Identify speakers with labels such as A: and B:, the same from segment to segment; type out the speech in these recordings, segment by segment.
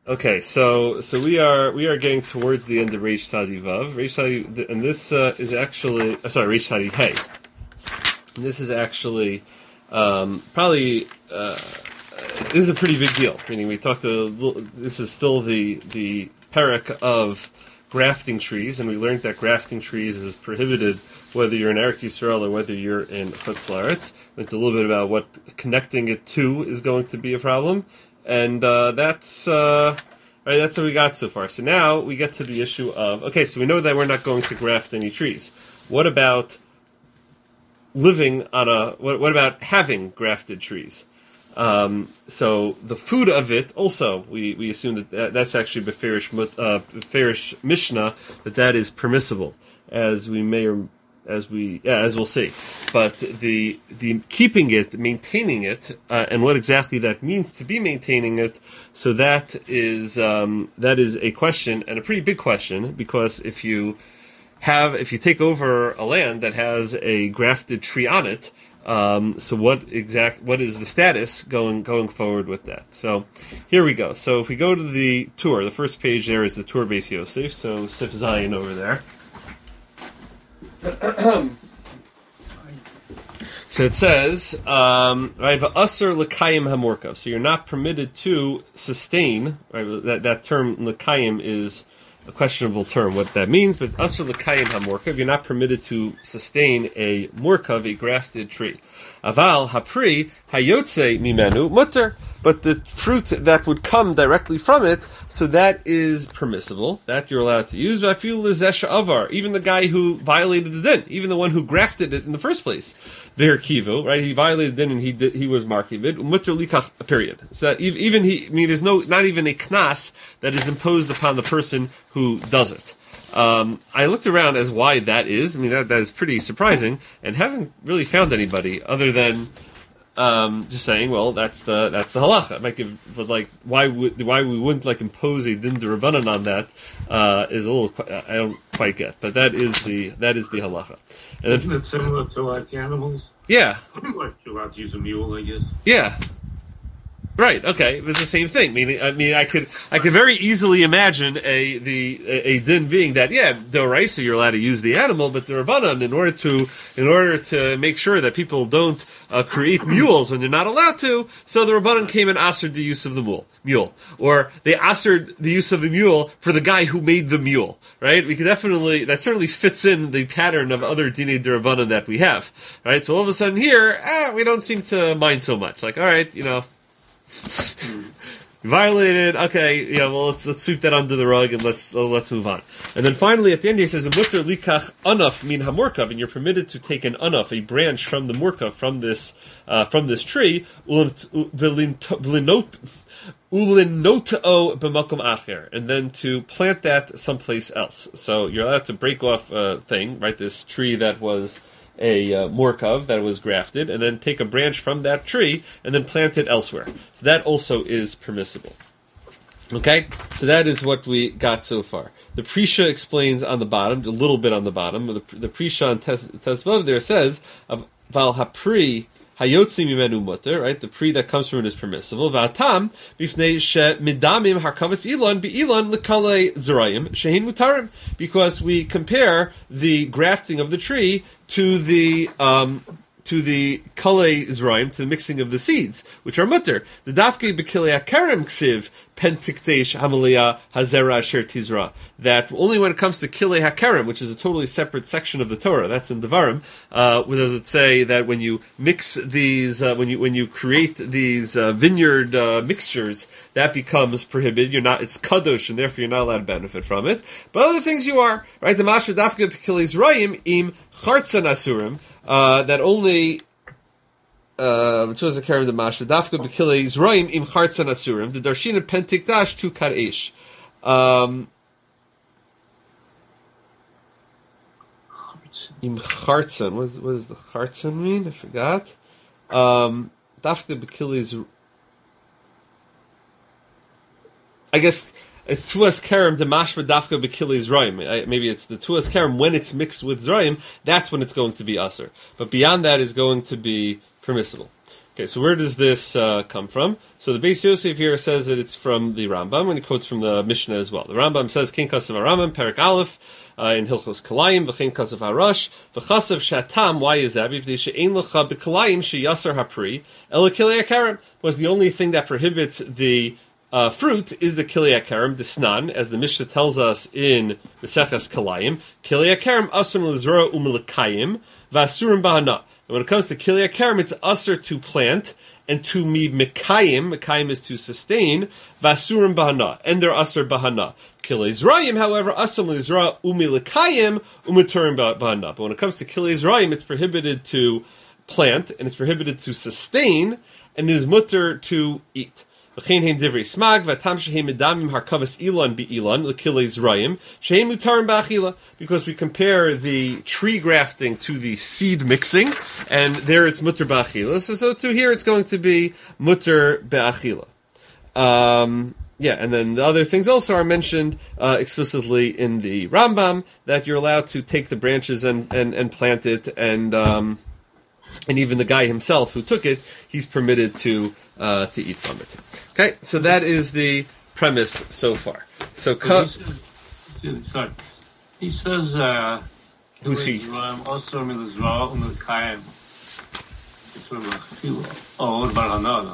A: Okay, so we are getting towards the end of Reish Tzadi Vav. Reish Tzadi, and this is actually Reish Tzadi Hey. And this is actually probably this is a pretty big deal. Meaning we talked this is still the parak of grafting trees, and we learned that grafting trees is prohibited whether you're in Eretz Yisrael or whether you're in Chutz La'aretz. We learned a little bit about what connecting it to is going to be a problem. And that's what we got so far. So now we get to the issue of, okay, so we know that we're not going to graft any trees. What about living on what about having grafted trees? So the food of it also, we assume that's actually Beferish Mishnah, that is permissible, as we'll see. But the keeping it, maintaining it, and what exactly that means to be maintaining it, so that is a question, and a pretty big question, because if you take over a land that has a grafted tree on it, so what is the status going forward with that? So here we go. So if we go to the tour, the first page there is the tour Beis Yosef, so Sif Zion over there. So it says, right, v'asur l'kayim hamorkav. So you're not permitted to sustain, right, that term l'kayim is a questionable term, what that means, but asur l'kayim hamorkav, you're not permitted to sustain a morkav, a grafted tree. Aval hapri hayotze mimenu mutter, but the fruit that would come directly from it, so that is permissible, that you're allowed to use. V'afilu lezesh avar, even the guy who violated the din, even the one who grafted it in the first place, v'her kivu, right? He violated the din and he was markivid. Mutter likach, period. So that even there's not even a knas that is imposed upon the person who does it. I looked around as why that is. I mean, that is pretty surprising, and haven't really found anybody other than just saying, well, that's the halacha. It might give, but like, why we wouldn't like impose a din d'Rabbanan on that is a little, I don't quite get, but that is the halacha. And
B: isn't it similar to like the animals?
A: Yeah.
B: Like you're allowed to use a mule, I guess.
A: Yeah. Right. Okay. It's the same thing. I mean, I could very easily imagine a din being that, yeah, d'oraisa you're allowed to use the animal, but the Rabbanan, in order to make sure that people don't create mules when they're not allowed to, so the Rabbanan came and assered the use of the mule, or they assered the use of the mule for the guy who made the mule. Right? That certainly fits in the pattern of other dinei d'Rabbanan that we have. Right? So all of a sudden here, we don't seem to mind so much. Like, all right, violated. Okay, well, let's sweep that under the rug and let's move on. And then finally, at the end here, it says, "Mutter likach anaf min hamorkav," and you're permitted to take an anaf, a branch from the morkav, from this tree, ulinotao b'makom acher, and then to plant that someplace else. So you're allowed to break off a thing, right? This tree that was a morkav that was grafted, and then take a branch from that tree and then plant it elsewhere. So that also is permissible. Okay, so that is what we got so far. The Prisha explains on the bottom, a little bit on the bottom. The Prisha on Tesvav there says, "Val hapri hayotzi mimenu mutter," right? The pri that comes from it is permissible. V'atam bifnei shemidamim harkavas ilan be'ilan lekale zerayim shehin mutarim, because we compare the grafting of the tree to the kale zerayim, to the mixing of the seeds, which are mutter. The dafke bekilei akarem ksiv pentiktesh hamalia hazera asher tizra. That only when it comes to kilei hakarem, which is a totally separate section of the Torah, that's in Devarim, where does it say that when you mix these, when you create these vineyard mixtures, that becomes prohibited. It's kadosh, and therefore you're not allowed to benefit from it. But other things you are, right? The masha dafke bekilei zerayim im chartzan asurim, that only the Darshina Pentikdash to Karesh. Im Chartzan. What does the Chartzan mean? I forgot. Dafka Bekilis. I guess it's Tuas Kerem Demashva Dafka Bekilis Zrayim. Maybe it's the Tuas Kerem when it's mixed with Zrayim, that's when it's going to be Aser. But beyond that is going to be permissible. Okay, so where does this come from? So the Beis Yosef here says that it's from the Rambam, and he quotes from the Mishnah as well. The Rambam says, King Kasav Aramam, Perak Aleph, in Hilchos Kalayim, V'chein Kasav Harash, V'chasav Shatam, why is that? Because she'ein lecha b'kalayim she'yasar hapri, ela kilei akarem, was the only thing that prohibits the fruit is the kilei akarem, the snan, as the Mishnah tells us in Meseches Kalayim, kilei akarem asur l'zora u'melekayim, v'asurim bahana. And when it comes to kilei akarem, it's asur to plant, and to mi mekayim is to sustain, v'asurim bahana, and they're asur bahana. Kilei zrayim, however, asur l'zra u'melekayim, u'meturim bahana. But when it comes to kilei zrayim, it's prohibited to plant, and it's prohibited to sustain, and it is mutter to eat. Because we compare the tree grafting to the seed mixing, and there it's mutter ba'achila. So to here it's going to be mutter ba'achila. Yeah, and then the other things also are mentioned explicitly in the Rambam, that you're allowed to take the branches and plant it, and even the guy himself who took it, he's permitted to eat from it. Okay, so that is the premise so far. So
B: he says,
A: who's he?
B: Oh, what about Hana?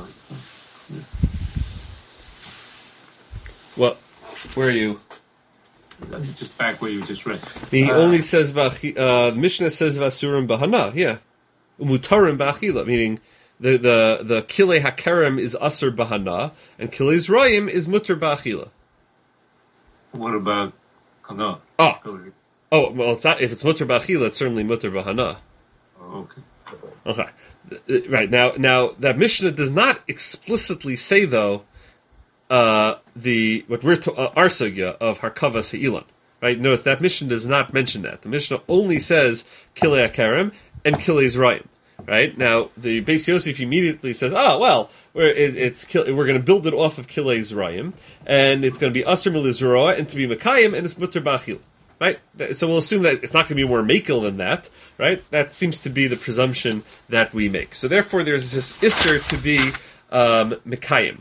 A: What? Where are you?
B: Just back where you just read.
A: He only says the Mishnah says vasurim bahana. Yeah, mutarim ba'achila, meaning the kilei hakerem is asur bahana, and kilei zrayim is mutar ba'achila.
B: What about Hana?
A: Oh, well, it's not. If it's mutar ba'achila, it's certainly mutar bahana.
B: Oh,
A: okay. Right now that Mishnah does not explicitly say though our sugya of harkavas ha'ilan. Right? Notice that Mishnah does not mention that. The Mishnah only says kilei hakerem and kilei zrayim. Right? Now, the Beis Yosef immediately says, we're going to build it off of kilei zrayim, and it's going to be asur milizroa, and to be mekayim, and it's mutter ba'achil. Right? So we'll assume that it's not going to be more makel than that, right? That seems to be the presumption that we make. So therefore, there's this isser to be mekayim.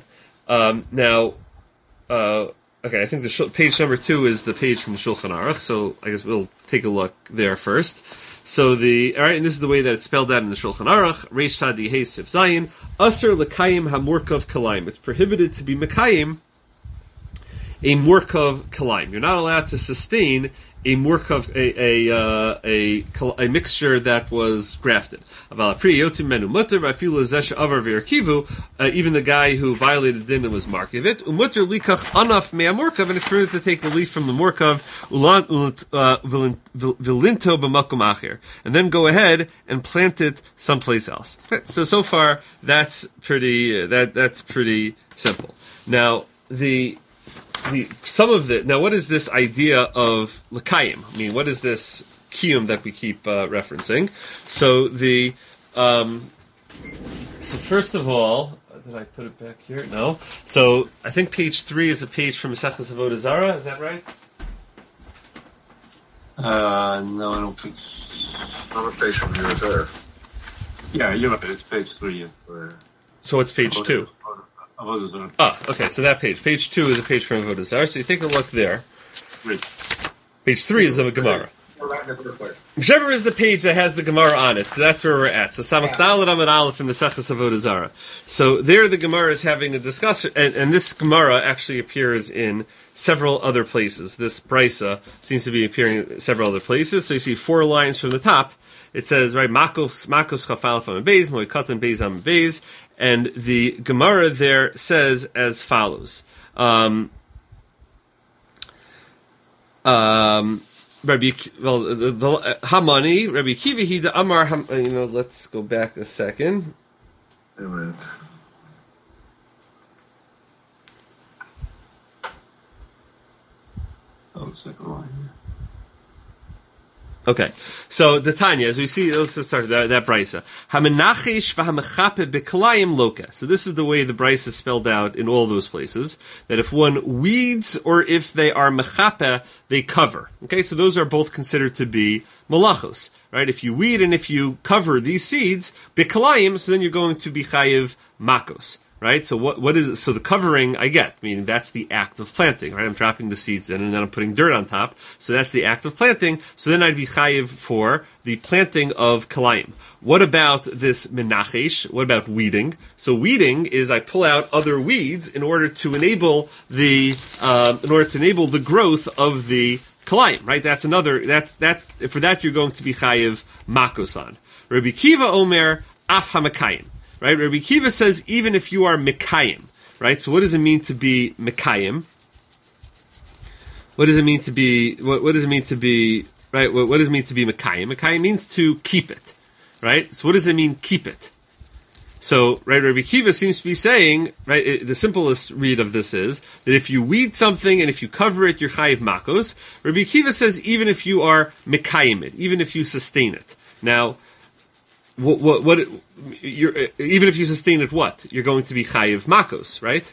A: Okay, I think the page number 2 is the page from the Shulchan Aruch, so I guess we'll take a look there first. So alright, and this is the way that it's spelled out in the Shulchan Aruch, Reish Sadi Hey Sif Zayin, Asur L'Kayim HaMurkav Kalayim. It's prohibited to be Mekayim a Murkav Kalayim. You're not allowed to sustain a Murkav, a mixture that was grafted. Even the guy who violated the din and was markivit, Umutter Likach Anaf Mea Murkav, and it's permitted to take the leaf from the Murkav, Vilinto B'makom Acher, and then go ahead and plant it someplace else. So far, that's pretty simple. Now, now what is this idea of l'kayim? I mean, what is this kiyum that we keep referencing? So so first of all, did I put it back here? No. So I think page 3 is a page from Maseches Avodah Zarah. Is that right?
B: No, I don't think so.
C: On the page from here or there.
B: Yeah, you're right. It's page 3.
A: So it's page 2. Okay, so that page. Page 2 is a page from Avodah Zarah, so you take a look there. Page 3 is of a Gemara. Whichever is the page that has the Gemara on it, so that's where we're at. So Samach Daled Amud Aleph in the Maseches Avodah Zarah. So there the Gemara is having a discussion, and this Gemara actually appears in several other places. This Brisa seems to be appearing in several other places. So you see 4 lines from the top. It says, right, Makos Chafalef Amud Beis, Moikatan Beis Amud Beis, and the Gemara there says as follows. Hamani, Rabbi Kiva, he the Amar, let's go back a second.
C: Amen.
B: Second line.
A: Okay, so the Tanya, as we see, let's start that brisa. Hamenachish v'hamechape b'kalayim loka. So this is the way the brisa is spelled out in all those places. That if one weeds or if they are mechape, they cover. Okay, so those are both considered to be malachos, right? If you weed and if you cover these seeds b'kalayim, so then you're going to be chayiv makos. Right? So what is it? So the covering I get, meaning that's the act of planting, right? I'm dropping the seeds in and then I'm putting dirt on top. So that's the act of planting. So then I'd be chayiv for the planting of kalayim. What about this menachesh? What about weeding? So weeding is I pull out other weeds in order to enable the growth of the kalayim, right? That's for that you're going to be chayiv makosan. Rabbi Kiva Omer af hamakayim. Right, Rabbi Kiva says even if you are Mekayim, right? So what does it mean to be Mekayim? What does it mean to be? What does it mean to be? Right? What does it mean to be Mekayim? Mekayim means to keep it, right? So what does it mean keep it? So right, Rabbi Kiva seems to be saying, right? The simplest read of this is that if you weed something and if you cover it, you're chayiv makos. Rabbi Kiva says even if you are Mekayim it, even if you sustain it. Now, what even if you sustain it, what? You're going to be chayiv makos, right?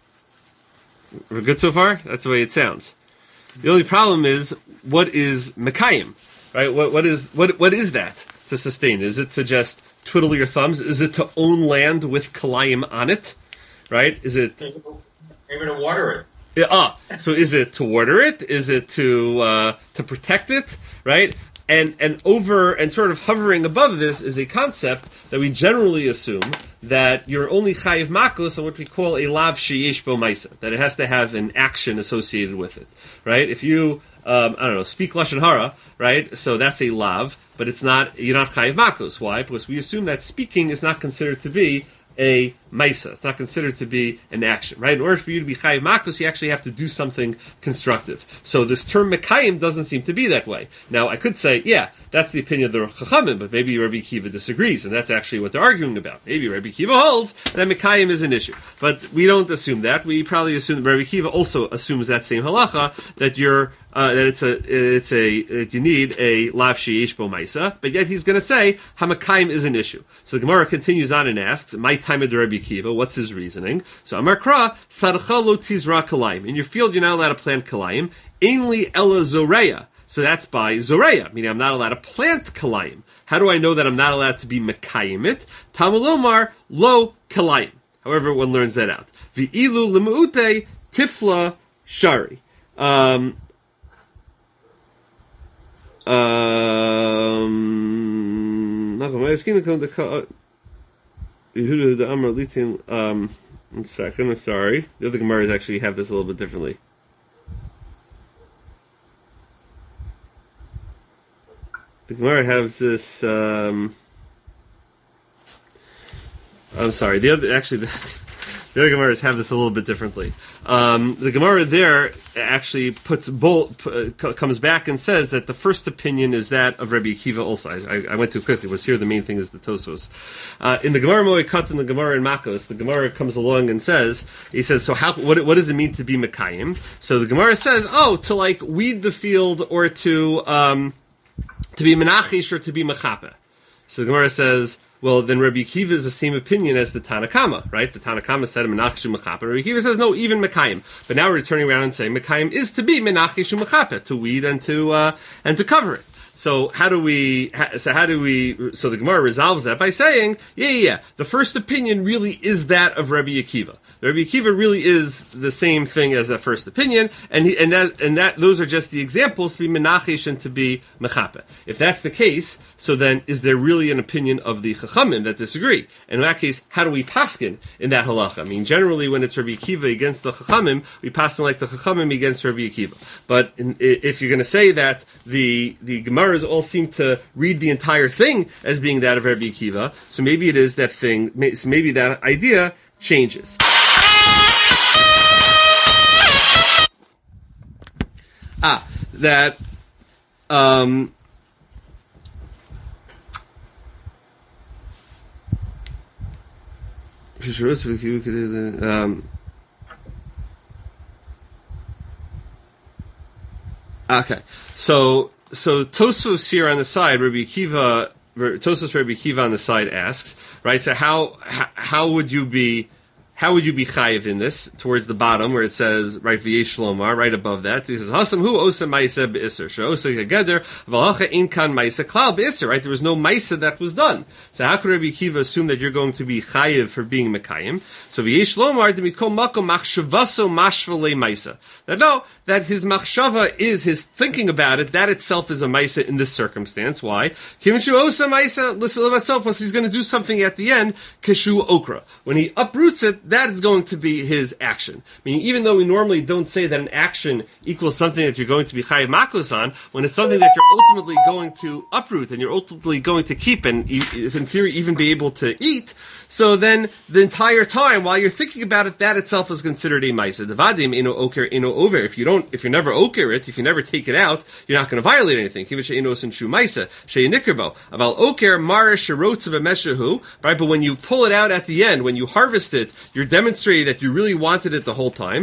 A: We're good so far? That's the way it sounds. The only problem is, what is mekayim, right? What is that to sustain? Is it to just twiddle your thumbs? Is it to own land with kalayim on it, right? Is it
D: maybe to water it?
A: So is it to water it? Is it to protect it, right? And over and sort of hovering above this is a concept that we generally assume that you're only chayiv makos on what we call a lav sheyesh bo maisa, that it has to have an action associated with it, right? If you speak lashon hara, right? So that's a lav, but you're not chayiv makos. Why? Because we assume that speaking is not considered to be a maisa. It's not considered to be an action, right? In order for you to be chayiv makos, you actually have to do something constructive. So this term mekayim doesn't seem to be that way. Now, I could say, yeah, that's the opinion of the Chachamim, but maybe Rabbi Kiva disagrees, and that's actually what they're arguing about. Maybe Rabbi Kiva holds that mekayim is an issue. But we don't assume that. We probably assume that Rabbi Kiva also assumes that same halacha, that that you need a lav sheyesh bo maisa, but yet he's going to say hamakayim is an issue. So the Gemara continues on and asks, my time of Rabbi Kiva, what's his reasoning? So Amar Kra, sarcha lo tizra kalayim. In your field, you're not allowed to plant kalayim. Ainli ella zoreya. So that's by zoreya, meaning I'm not allowed to plant kalayim. How do I know that I'm not allowed to be mekayim it? Talmud Lomar lo kalayim. However, one learns that out. V'ilu lemuute tifla shari. One second, I'm sorry. The other Gemaras actually have this a little bit differently. The Gemara has this. I'm sorry. The other Gemaras have this a little bit differently. The Gemara there actually comes back and says that the first opinion is that of Rabbi Akiva also. I went too quickly. Here the main thing is the Tosfos. In the Gemara Moekat and the Gemara in Makos, the Gemara comes along and says, so what does it mean to be Mekayim? So the Gemara says, to like weed the field or to be menachish or to be mechape. So the Gemara says, well, then Rabbi Akiva is the same opinion as the Tanakama, right? The Tanakama said menachish u'mechape. Rabbi Akiva says no, even mekayim. But now we're turning around and saying mekayim is to be menachish u'mechape, to weed and to cover it. So the Gemara resolves that by saying, the first opinion really is that of Rabbi Akiva. Rabbi Akiva really is the same thing as that first opinion, and those are just the examples to be menachish and to be mechape. If that's the case, so then is there really an opinion of the Chachamim that disagree? And in that case, how do we paskin in that halacha? I mean, generally when it's Rabbi Akiva against the Chachamim, we paskin like the Chachamim against Rabbi Akiva. But if you're going to say that the Gemaras all seem to read the entire thing as being that of Rabbi Akiva, so maybe it is that thing. So maybe that idea changes. Okay, so Tosfos here on the side, Tosfos Rabbi Akiva on the side asks, right? So how would you be chayiv in this? Towards the bottom where it says, right, v'yesh lomar, right above that. He says, Hasam hu osa ma'isa be'isr. She'osa gegeder, v'alacha in kan ma'isa klal be'isr, right? There was no ma'isa that was done. So how could Rabbi Akiva assume that you're going to be chayiv for being mekayim? So v'yesh lomar, d'mikom makom machshavaso mashva le ma'isa. That his machshava is his thinking about it, that itself is a ma'isa in this circumstance. Why? Kimchu osa ma'isa, listen to myself, once he's going to do something at the end, keshu okra. When he uproots it, that is going to be his action. Meaning, even though we normally don't say that an action equals something that you're going to be chayiv makos on, when it's something that you're ultimately going to uproot and you're ultimately going to keep and, in theory, even be able to eat, so then the entire time while you're thinking about it, that itself is considered a ma'isa. Devadim ino oker ino over. If you never oker it, if you never take it out, you're not going to violate anything. Right? But when you pull it out at the end, when you harvest it, you're demonstrating that you really wanted it the whole time.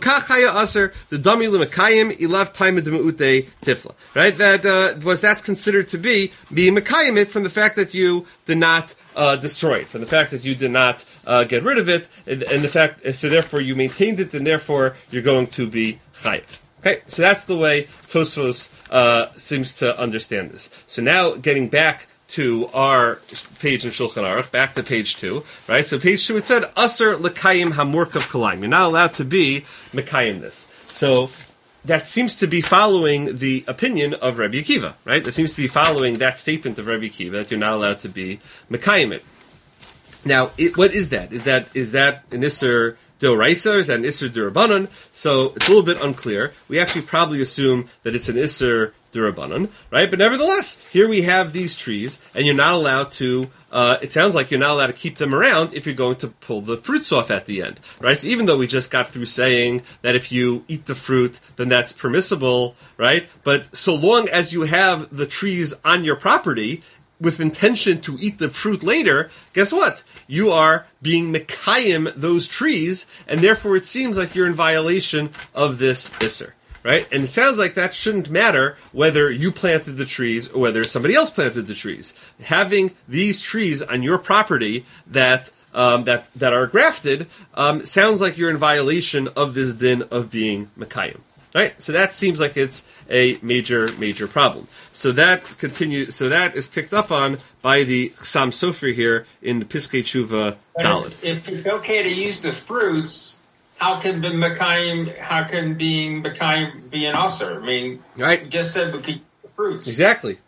A: Right? That's considered to be being mekayim it from the fact that you did not destroy it, from the fact that you did not get rid of it, and the fact, so therefore you maintained it, and therefore you're going to be chayiv. Okay, so that's the way Tosfos seems to understand this. So now getting back to our page in Shulchan Aruch, back to page 2, right? So page 2, it said, Asr l'kayim hamurkav kalayim. You're not allowed to be mekayim this. So that seems to be following the opinion of Rabbi Akiva, right? That seems to be following that statement of Rabbi Akiva, that you're not allowed to be mekayim it. Now, what is that? Is that an Isser D'Oraisa, or is that an Isser D'Rabbanan? So it's a little bit unclear. We actually probably assume that it's an Isser D'Rabbanan, right? But nevertheless, here we have these trees, and you're not allowed to, it sounds like you're not allowed to keep them around if you're going to pull the fruits off at the end, right? So even though we just got through saying that if you eat the fruit, then that's permissible, right? But so long as you have the trees on your property, with intention to eat the fruit later, guess what? You are being mekayim those trees, and therefore it seems like you're in violation of this isser, right? And it sounds like that shouldn't matter whether you planted the trees or whether somebody else planted the trees. Having these trees on your property that are grafted sounds like you're in violation of this din of being mekayim. Right, so that seems like it's a major problem. So that is picked up on by the Chassam Sofer here in the Piskei Tshuva Daled.
D: If it's okay to use the fruits, how can being mekayim be an usher? I mean,
A: right?
D: You just said we could use the fruits.
A: Exactly.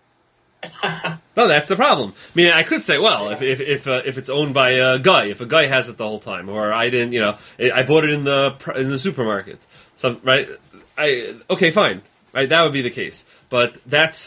A: No, that's the problem. I mean, I could say, well, if it's owned by a guy, if a guy has it the whole time, or I didn't, I bought it in the supermarket. Right? Okay, fine. Right? That would be the case. But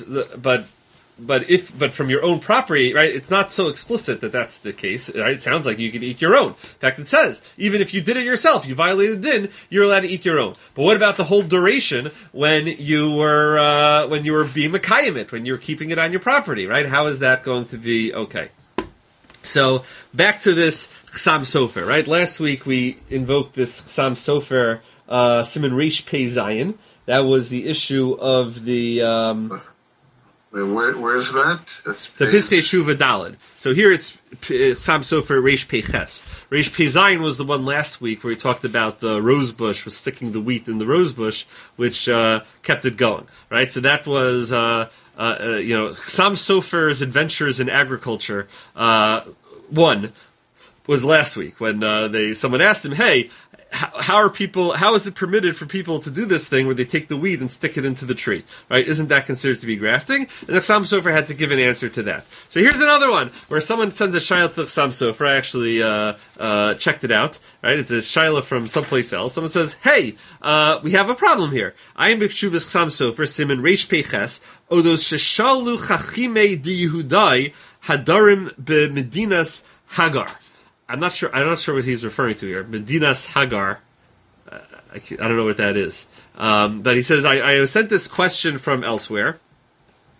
A: from your own property, right? It's not so explicit that that's the case. Right? It sounds like you can eat your own. In fact, it says even if you did it yourself, you violated din, you're allowed to eat your own. But what about the whole duration when you were being mekayim it, when you were keeping it on your property? Right? How is that going to be okay? So back to this Chassam Sofer. Right? Last week we invoked this Chassam Sofer. Siman Reish Pei Zayin. That was the issue of the.
C: Where's that? That's
A: the Piskei Tshuva Daled. So here it's Chassam Sofer Reish Pei Ches. Reish Pei Zayin was the one last week where we talked about the rose bush, was sticking the wheat in the rose bush, which kept it going. Right. So that was Chassam Sofer's adventures in agriculture. One was last week when someone asked him, "Hey, how is it permitted for people to do this thing where they take the weed and stick it into the tree? Right? Isn't that considered to be grafting?" And the Chassam Sofer had to give an answer to that. So here's another one where someone sends a shayla to the Chassam Sofer. I actually checked it out. Right? It's a shayla from someplace else. Someone says, "Hey, we have a problem here. I am b'kshuvas Chassam Sofer siman reish peiches odos sheshalu chachimei di Yehudai hadarim b'medinas Hagar." I'm not sure what he's referring to here. Medinas Hagar. I don't know what that is. But he says, I sent this question from elsewhere.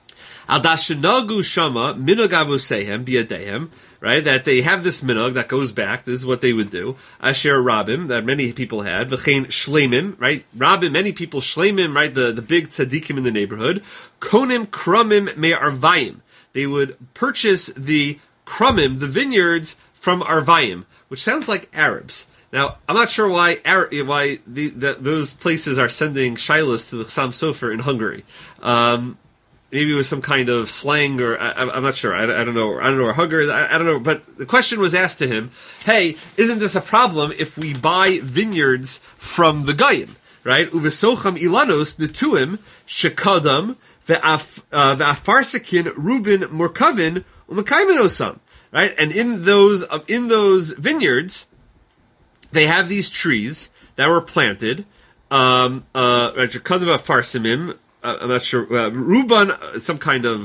A: Al dashinagu shama minog avusehem biyadehem, right? That they have this minog that goes back. This is what they would do. Asher rabim, that many people had. V'chein shleimim, right? Rabim, many people shleimim, right? The big tzaddikim in the neighborhood. Konim krumim me'arvayim. They would purchase the krumim, the vineyards from Arvayim, which sounds like Arabs. Now, I'm not sure why those places are sending shilas to the Chassam Sofer in Hungary. Maybe it was some kind of slang, or I'm not sure. I don't know. Or Hungary. I don't know. But the question was asked to him: hey, isn't this a problem if we buy vineyards from the Goyim? Right? Uvesocham ilanos netuim shekadam ve'afarsakin rubin morkavin umakaimenosam. Right? And in those vineyards, they have these trees that were planted. Shekadam farsimim. I'm not sure. Ruban, some kind of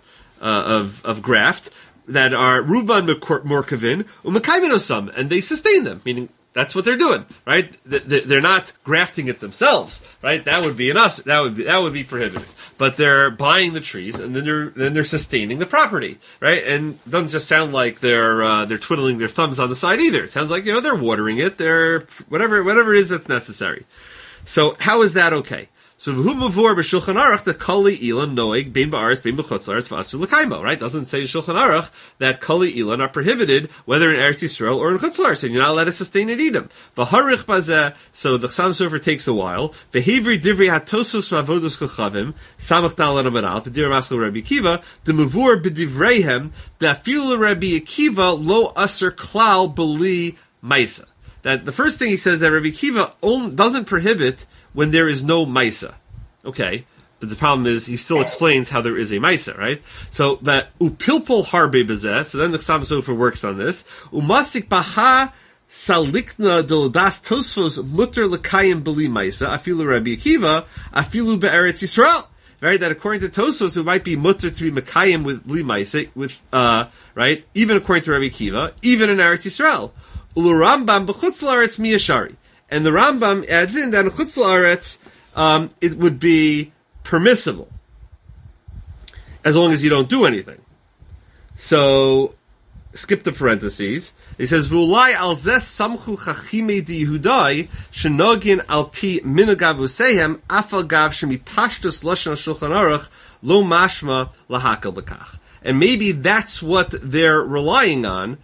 A: graft that are Ruban morkavin umakaimenosam, and they sustain them, meaning that's what they're doing, right? They're not grafting it themselves, right? That would be that would be prohibited. But they're buying the trees, and then they're sustaining the property, right? And it doesn't just sound like they're twiddling their thumbs on the side either. It sounds like they're watering it, they're whatever it is that's necessary. So how is that okay? So v'hu mavur b'Shulchan Aruch that kali ilan noeg bein ba'aretz bein b'chutz la'aretz v'asur l'kaimo, right? Doesn't say in Shulchan Aruch that kali ilan are prohibited whether in Eretz Yisrael or in chutz la'aretz, and you're not allowed to sustain and eat them. V'harich bazeh, so the Chassam Sofer takes a while. V'hivri divrei hatosos v'avodos kochavim samach dal anamadal v'dir maskal Rabbi Akiva the mavur b'divreihem v'afilu Rabbi Akiva lo aser klal b'li maisa. That the first thing he says that Rabbi Akiva doesn't prohibit when there is no maisa. Okay, but the problem is he still explains how there is a maisa, right? So that upilpul harbe bezeh. So then the Chassam Sofer works on this. Umasik baha salikna dolodas tosfos mutter lekayim beli maisa afilu Rabbi Akiva afilu be'eretz Yisrael. Right, that according to Tosfos it might be mutter to be mekayim with li maisa with right, even according to Rabbi Akiva, even in Eretz Yisrael. Ulu Rambam b'chutz la'aretz miyashari. And the Rambam adds in that in chutz la'aretz, it would be permissible, as long as you don't do anything. So, skip the parentheses. He says, "V'ulai al zeh samchu chachimei di Yehudai shenogin al pi minagav usehem afal gav shemi pashtus lashon Shulchan Aruch lo mashma lahakal b'kach." And maybe that's what they're relying on.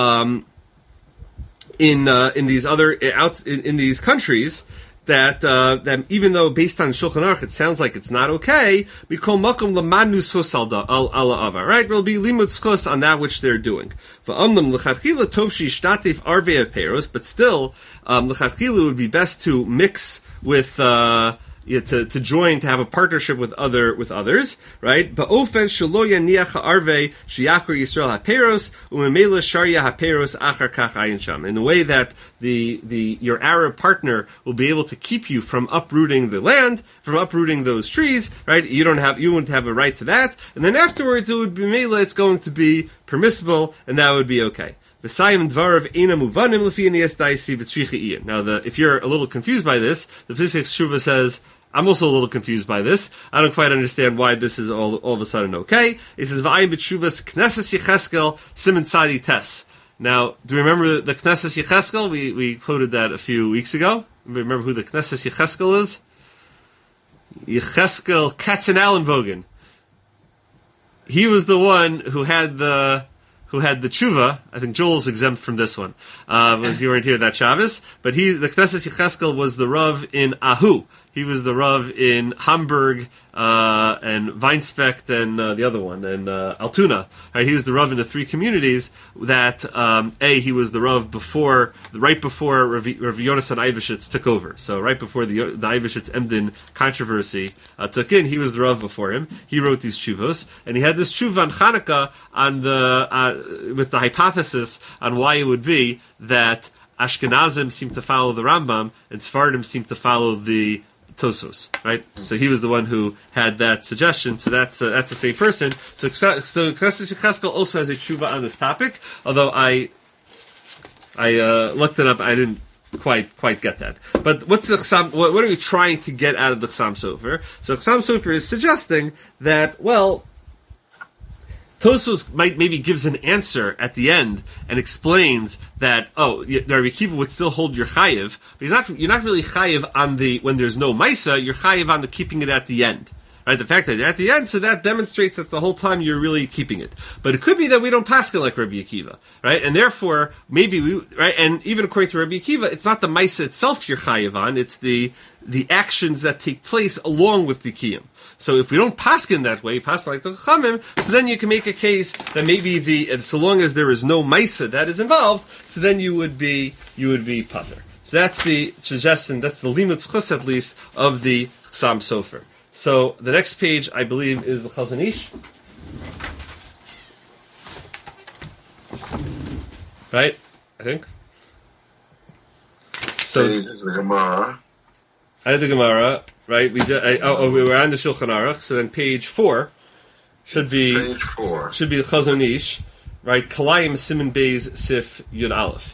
A: In these other in these countries, that even though based on Shulchan Aruch it sounds like it's not okay, we call makom lamanu sos ala ava, right? There'll be limud schos on that which they're doing. V'amnam l'chadchila tov sheishtatif arvei peros, but still l'chadchila would be best to mix with to join, to have a partnership with others, right? Ba'ofen shelo yaniach ha'arvei sheyakur Yisrael ha'peros u'memela sharia ha'peros achar kach ayin sham. In the way that your Arab partner will be able to keep you from uprooting the land, from uprooting those trees, right? You wouldn't have a right to that, and then afterwards it would be mela, it's going to be permissible, and that would be okay. Now, if you're a little confused by this, the Pesach Shuvah says, I'm also a little confused by this. I don't quite understand why this is all of a sudden okay. It says, V'ayim b'tshuvas Knesses Yecheskel Siman Tzadi Tes. Now, do you remember the Knesses Yecheskel? We quoted that a few weeks ago. Remember who the Knesses Yecheskel is? Yecheskel Katzenallenbogen. He was the one who had the tshuva. I think Joel's exempt from this one, because you weren't here that Shabbos. But the Knesses Yecheskel was the Rav in Ahu. He was the Rav in Hamburg, and Weinspecht, and the other one, and Altoona. Right, he was the Rav in the three communities that, he was the Rav right before Rav Yonasan Eibeshitz took over. So right before the Eibeshitz Emden controversy took in, he was the Rav before him. He wrote these tshuvos, and he had this tshuva on Chanukah with the hypothesis on why it would be that Ashkenazim seem to follow the Rambam, and Sephardim seem to follow the Tosfos, right? So he was the one who had that suggestion. So that's the same person. So Knesses Yecheskel also has a tshuva on this topic. Although I looked it up, I didn't quite get that. But what's the Chassam? What are we trying to get out of the Chassam Sofer? So Chassam Sofer is suggesting that, well, Tosfos maybe gives an answer at the end and explains that the Rabbi Akiva would still hold your chayiv, but you're not really chayiv on when there's no Maisa, you're chayiv on the keeping it at the end. Right, the fact that you're at the end, so that demonstrates that the whole time you're really keeping it. But it could be that we don't paskin like Rabbi Akiva, right? And therefore, maybe and even according to Rabbi Akiva, it's not the Maisa itself you're chayiv on, it's the actions that take place along with the kiyum. So if we don't paskin that way, paskin like the Chachamim, so then you can make a case that maybe so long as there is no Maisa that is involved, so then you would be pater. So that's the suggestion, that's the limud zchus at least of the Chassam Sofer. So the next page, I believe, is the Chazon Ish. Right? I think. So
C: Page is the Gemara.
A: I had the Gemara, right? We were on the Shulchan Aruch. So then page 4 should be
C: Page 4.
A: should be the Chazon Ish, right? Kalayim Siman Beis Sif Yud Aleph.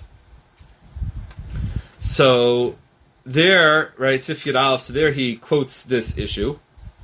A: So there, right? Sif Yud Aleph. So there he quotes this issue.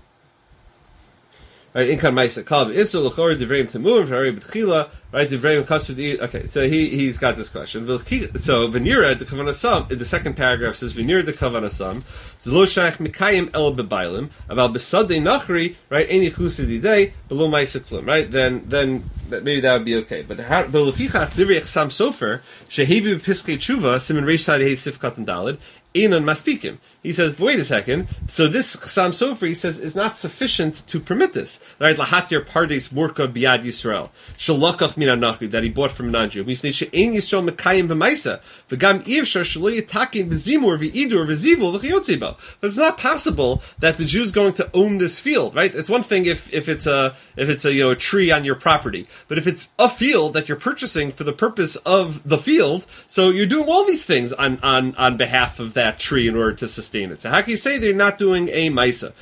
A: Right, Inkan Maisa Kal Isur L'Chor Divrei Tamum V'Hari B'Tchila. Right, Divrei Kasher. Okay, so he's got this question. So Venira the Kavanasam in the second paragraph says Venira the Kavanasam Lo Shach Mikayim El B'Bailim Aval B'Sadei Nachri. Right, Any Chusididei Below Maisa Klum. Right, then maybe that would be okay. But Lefichach Divrei Chassam Sofer Shehevi B'Piskei Tshuva Siman Reish Sadi Hey Sif Katan Daled. Einon Maspikim. He says, wait a second. So this Chassam Sofer, he says, is not sufficient to permit this. Right? Lahatir Pardes Morka Biad Yisrael. Shalakach Mina Nachri, that he bought from a non-Jew. Mifnei she'ein Yisrael Mekayim B'Maisa. V'gam Ivshar Shalo Yitakin B'Zimur V'idur V'Zivul V'Chiyotzeba. But it's not possible that the Jew's going to own this field, right? It's one thing if it's a tree on your property. But if it's a field that you're purchasing for the purpose of the field, so you're doing all these things on behalf of that tree in order to sustain it. So how can you say they're not doing a Maisa?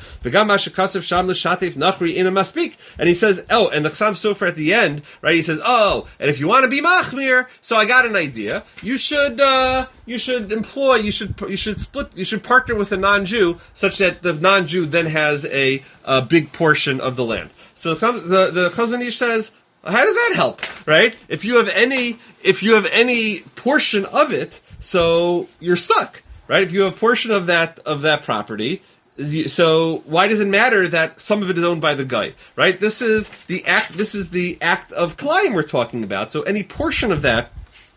A: And he says, and the Chassam Sofer at the end, right, he says, and if you want to be Machmir, so I got an idea. You should partner with a non-Jew such that the non-Jew then has a big portion of the land. So the Chazon Ish says, how does that help, right? If you have any portion of it, so you're stuck. Right? If you have a portion of that property, so why does it matter that some of it is owned by the guy? Right? This is the act of Kalayim we're talking about. So any portion of that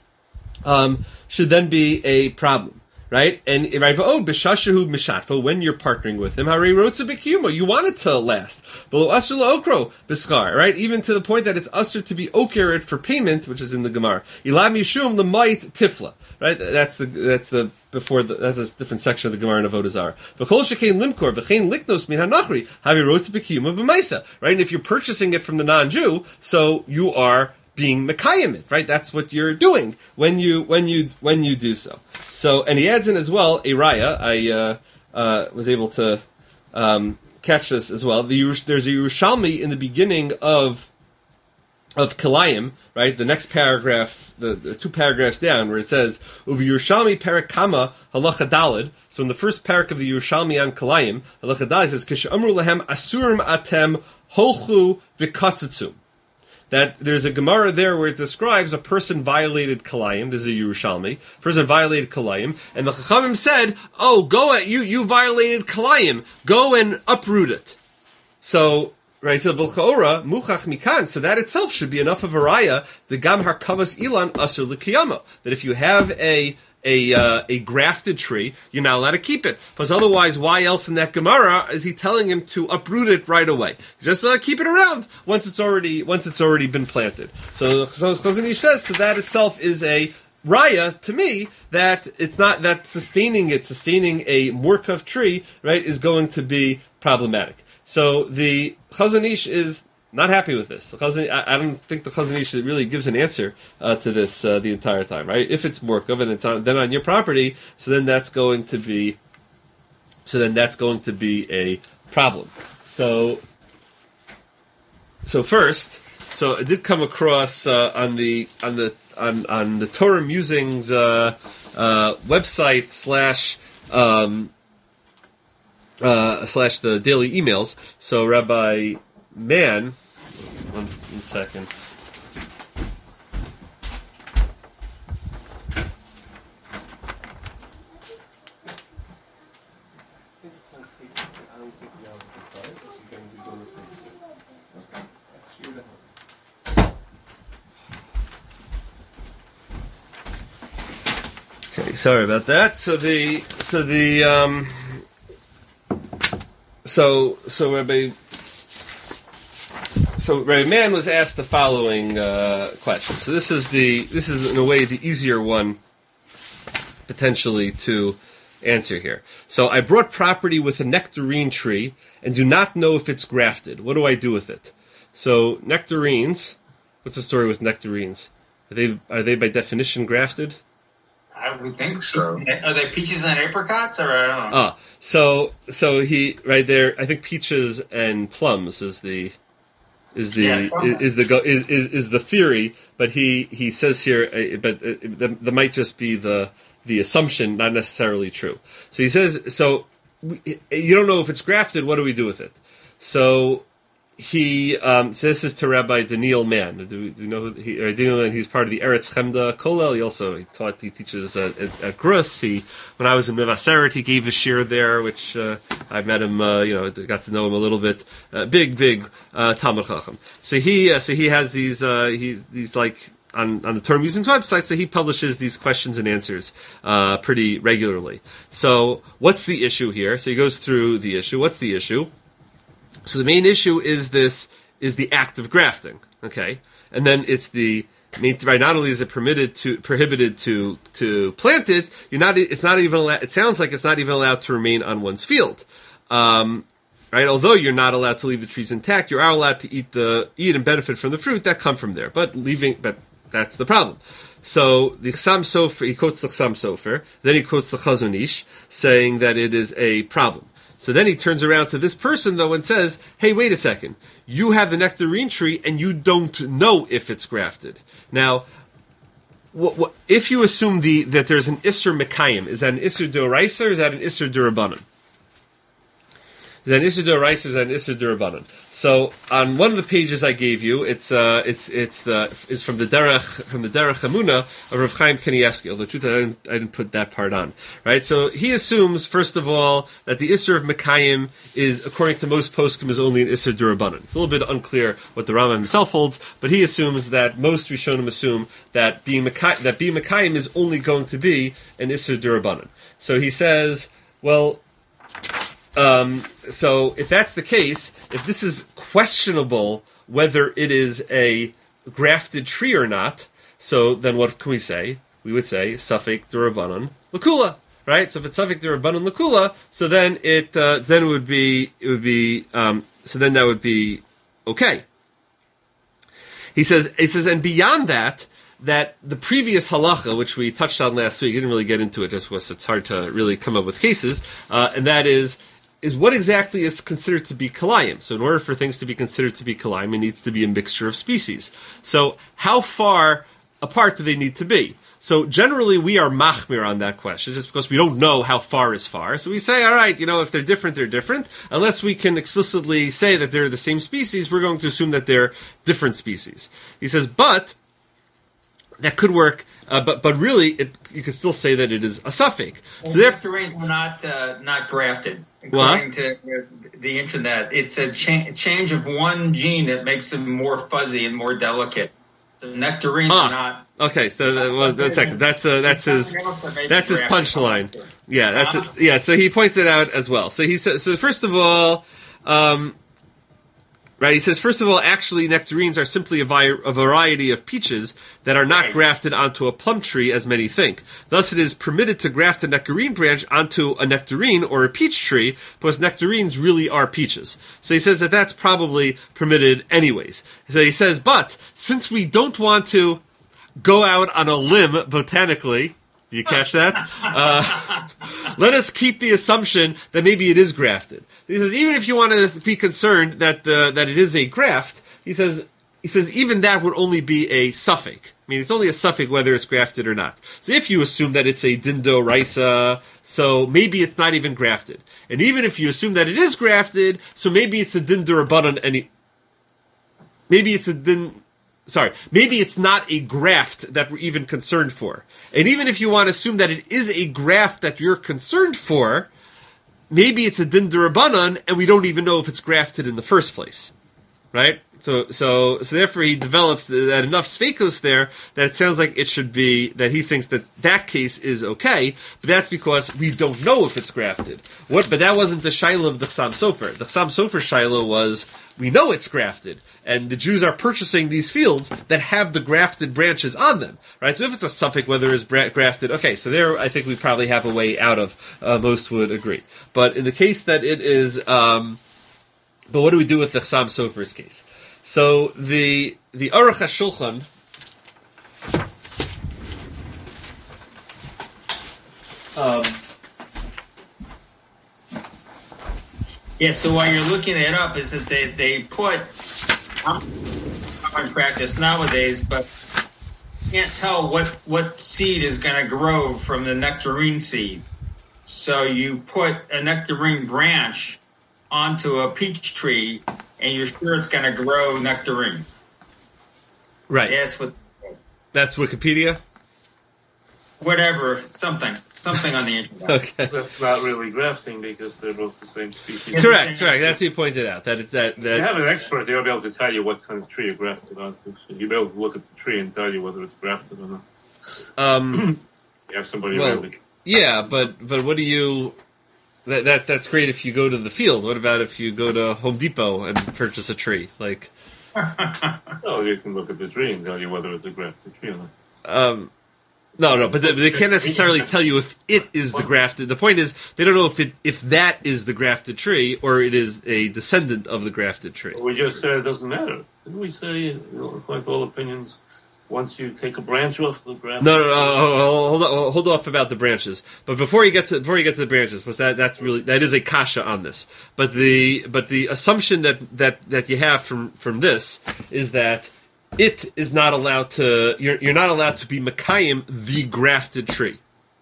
A: should then be a problem. Right? And b'shashahu mishatfo, when you're partnering with him, harei rotza b'kiyumo, you want it to last. Below asur la'okro b'skar, right? Even to the point that it's asur to be oker for payment, which is in the Gemara. Ilam yishum l'mayit tifla. Right? That's a different section of the Gemara in Avodah Zarah. V'chol shekein limkor v'chein liknos min hanachri harei rotza b'kiyumo b'maisa. Right? And if you're purchasing it from the non-Jew, so you are being mekayim it, right? That's what you're doing when you do so. So, and he adds in as well a raya. I was able to catch this as well. There's a Yerushalmi in the beginning of Kalayim, right? The next paragraph, the 2 paragraphs down, where it says Uvi Yerushalmi Parakama Halacha Dalid. So in the first parak of the Yerushalmi on Kalayim, Halacha Dalid says Kish Amru Lahem Asurim Atem Holchu V'Katzitzu. That there's a Gemara there where it describes a person violated Kalayim. This is a Yerushalmi. Person violated Kalayim, and the Chachamim said, you violated Kalayim. Go and uproot it. So, right, so V'lchaora, Muchach Mikan, so that itself should be enough of a raya, the Gam Harkavas Ilan Asur L'Kiyama. That if you have a grafted tree, you're not allowed to keep it. Because otherwise, why else in that Gemara is he telling him to uproot it right away? Just keep it around once it's already been planted. So Chazon Ish says, so that itself is a raya to me that it's not that sustaining a Murkav tree, right, is going to be problematic. So the Chazon Ish is not happy with this. I don't think the Chazon Ish really gives an answer to this the entire time, right? If it's Morkav and it's then on your property, so then that's going to be a problem. So first, I did come across on the Torah Musings website / the daily emails. So Rabbi Mann, One second. Okay, sorry about that. So Rabbi Mann was asked the following question. So this is in a way the easier one potentially to answer here. So I brought property with a nectarine tree and do not know if it's grafted. What do I do with it? So nectarines, what's the story with nectarines? Are they by definition grafted?
D: I would think
C: So.
D: Are they peaches and apricots, or I don't know?
A: So he right there. I think peaches and plums is the theory, but he says here, that might just be the assumption, not necessarily true. So he says, you don't know if it's grafted. What do we do with it? So so this is to Rabbi Daniel Mann. Do you know who Daniel Mann? He's part of the Eretz Chemda Kollel. He teaches at Grus. When I was in Mevaseret, he gave a shir there, which I met him. Got to know him a little bit. Big Talmud Chacham. So he has these like on the Torah Musings website. So he publishes these questions and answers pretty regularly. So what's the issue here? So he goes through the issue. What's the issue? So the main issue is the act of grafting, okay? And then it's not only is it prohibited to plant it, it sounds like it's not even allowed to remain on one's field. Right? Although you're not allowed to leave the trees intact, you are allowed to eat and benefit from the fruit that come from there. But that's the problem. So the Chassam Sofer, he quotes the Chassam Sofer, then he quotes the Chazon Ish, saying that it is a problem. So then he turns around to this person, though, and says, hey, wait a second. You have the nectarine tree, and you don't know if it's grafted. Now, if you assume that there's an Isser Mekayim, is that an Isser D'Oraisa, or is that an Isser D'Rabbanan? Is that an Isser D'Oraisa, or is that an Isser D'Rabbanan? So on one of the pages I gave you, it's from the Derech Hamuna of Rav Chaim Kanievsky. Although, truth, I didn't put that part on. Right? So he assumes, first of all, that the Isser of Mekayim is, according to most poskim, is only an Isser D'Rabbanan. It's a little bit unclear what the Rambam himself holds, but he assumes that most Rishonim assume that being Mekayim is only going to be an Isser D'Rabbanan. So he says, well, so if that's the case, if this is questionable whether it is a grafted tree or not, so then what can we say? We would say Safek D'Rabbanan L'Kula, right? So if it's Safek D'Rabbanan L'Kula, so then that would be okay. He says, and beyond that the previous halacha, which we touched on last week, didn't really get into it just because it's hard to really come up with cases, and that is what exactly is considered to be kalayim. So in order for things to be considered to be kalayim, it needs to be a mixture of species. So how far apart do they need to be? So generally we are machmir on that question, just because we don't know how far is far. So we say, all right, if they're different, they're different. Unless we can explicitly say that they're the same species, we're going to assume that they're different species. He says, but that could work, but really, you could still say that it is a suffix.
D: So nectarines are not grafted. According to the internet, it's a change of one gene that makes them more fuzzy and more delicate. So nectarines are not.
A: Okay, so one second. That's his punchline. Yeah, that's it. Yeah, so he points it out as well. So he says. So first of all. Right, he says, first of all, actually, nectarines are simply a variety of peaches that are not grafted onto a plum tree, as many think. Thus, it is permitted to graft a nectarine branch onto a nectarine or a peach tree, because nectarines really are peaches. So he says that that's probably permitted anyways. So he says, but, since we don't want to go out on a limb botanically, do you catch that? Let us keep the assumption that maybe it is grafted. He says, even if you want to be concerned that it is a graft, he says even that would only be a suffix. I mean, it's only a suffix whether it's grafted or not. So if you assume that it's a dindo raisa, so maybe it's not even grafted. And even if you assume that it is grafted, so maybe it's a dindo rabbanan maybe it's maybe it's not a graft that we're even concerned for. And even if you want to assume that it is a graft that you're concerned for, maybe it's a din d'Rabbanan, and we don't even know if it's grafted in the first place. Right? So therefore he develops that enough sfeikos there that it sounds like it should be, that he thinks that case is okay, but that's because we don't know if it's grafted. But that wasn't the shaila of the Chassam Sofer. The Chassam Sofer shaila was, we know it's grafted, and the Jews are purchasing these fields that have the grafted branches on them. Right? So if it's a suffix, whether it's grafted, okay, so there I think we probably have a way out of, most would agree. But in the case that it is, but what do we do with the Chassam Sofer's case? So the Aruch HaShulchan,
D: so while you're looking it up, is that they put common practice nowadays, but can't tell what seed is going to grow from the nectarine seed. So you put a nectarine branch onto a peach tree, and you're sure it's going to grow nectarines.
A: Right.
D: That's
A: Wikipedia?
D: Whatever, something on the internet.
A: Okay.
B: That's not really grafting because they're both the same species.
A: Correct. That's what you pointed out. That
B: you have an expert, they'll be able to tell you what kind of tree you're grafted onto. So you'll be able to look at the tree and tell you whether it's grafted or not. You have somebody around it.
A: Yeah, but what do you... That's great if you go to the field. What about if you go to Home Depot and purchase a tree? Like,
B: well, you can look at the tree and tell you whether it's a grafted tree or not.
A: No, but they can't necessarily tell you if it is the grafted. The point is, they don't know if that is the grafted tree or it is a descendant of the grafted tree.
B: Well, we just said it doesn't matter. Didn't we say, according to all opinions, once you take a branch off the graft?
A: No, hold off about the branches. But before you get to the branches, because that is a kasha on this. But the assumption that you have from this is that it is not allowed to. You're not allowed to be mekayim the grafted tree,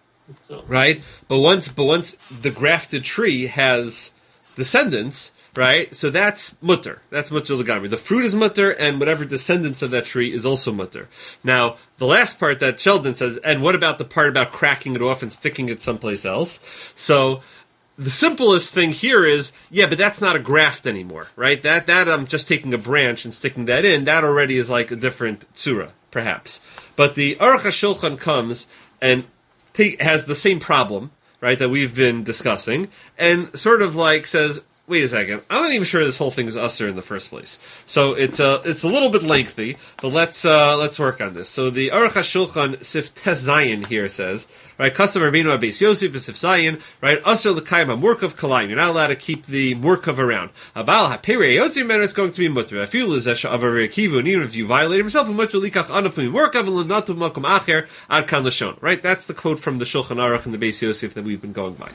A: right? But once the grafted tree has descendants. Right? So that's mutter. That's mutter l'gamri. The fruit is mutter, and whatever descendants of that tree is also mutter. Now, the last part that Sheldon says, and what about the part about cracking it off and sticking it someplace else? So, the simplest thing here is, but that's not a graft anymore, right? That I'm just taking a branch and sticking that in, that already is like a different tzura, perhaps. But the Aruch HaShulchan comes and has the same problem, right, that we've been discussing, and sort of like says, wait a second, I'm not even sure this whole thing is usher in the first place. So it's a little bit lengthy, but let's work on this. So the Aruch HaShulchan Sif Tes Zayin here says, right, Kasav Rabbeinu Abeis Yosef Sif Zayin, right, usher l'kayim ha-murkav kalayim. You're not allowed to keep the murkav around. Abal ha-perei yotzim men, it's going to be mutter. Afilu l'zesha avar rekivu, and even if you violate himself, mutter likach anafim murkav l'natu makom acher ad kan l'shon. Right, that's the quote from the Shulchan Aruch and the Beis Yosef that we've been going by.